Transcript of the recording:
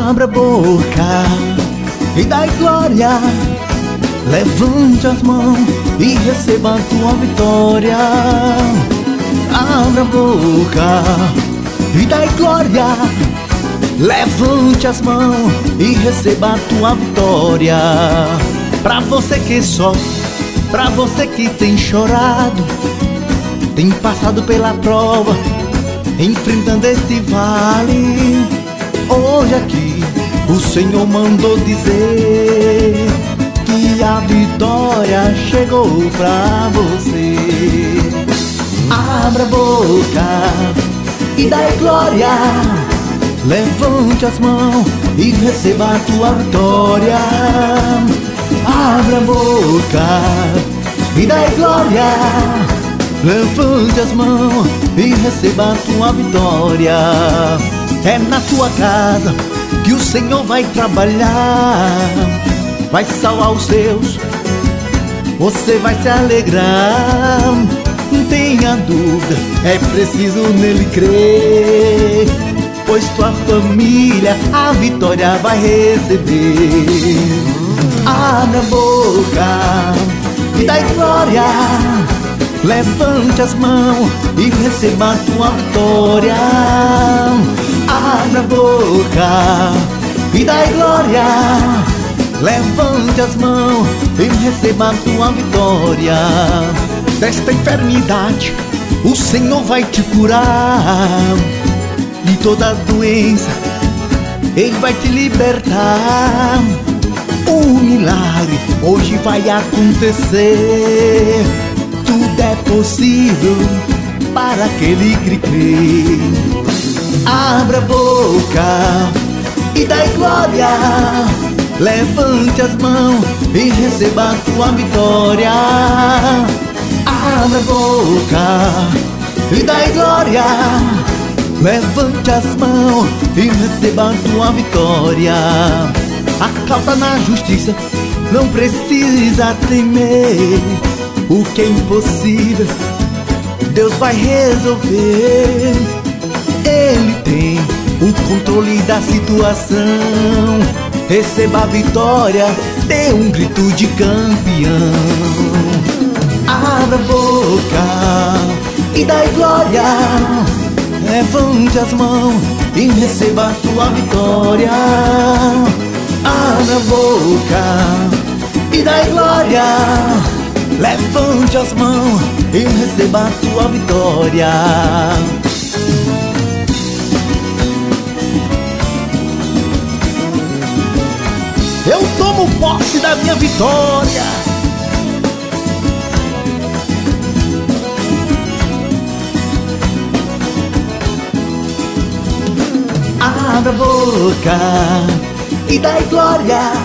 Abra a boca e dai glória. Levante as mãos e receba a tua vitória. Abra a boca e dai glória. Levante as mãos e receba a tua vitória. Pra você que sofre, pra você que tem chorado, tem passado pela prova, enfrentando este vale, hoje aqui o Senhor mandou dizer que a vitória chegou pra você. Abra a boca e dai glória. Levante as mãos e receba a tua vitória. Abra a boca e dai glória. Levante as mãos e receba a tua vitória. É na tua casa que o Senhor vai trabalhar, vai salvar os seus, você vai se alegrar. Não tenha dúvida, é preciso nele crer, pois tua família a vitória vai receber. Abra a boca e dai glória. Levante as mãos e receba a tua vitória. Abra a boca e dai glória. Levante as mãos e receba a tua vitória. Desta enfermidade o Senhor vai te curar, de toda doença Ele vai te libertar. O milagre hoje vai acontecer. Tudo é possível para aquele que crê. Abra a boca e dai glória. Levante as mãos e receba a tua vitória. Abra a boca e dai glória. Levante as mãos e receba a tua vitória. A causa na justiça não precisa temer. O que é impossível Deus vai resolver. Ele tem o controle da situação. Receba a vitória, dê um grito de campeão. Abra a boca e dai glória. Levante as mãos e receba a tua vitória. Abra a boca e dai glória. Levante as mãos e receba a tua vitória. Eu tomo posse da minha vitória. Abra a boca e dai glória.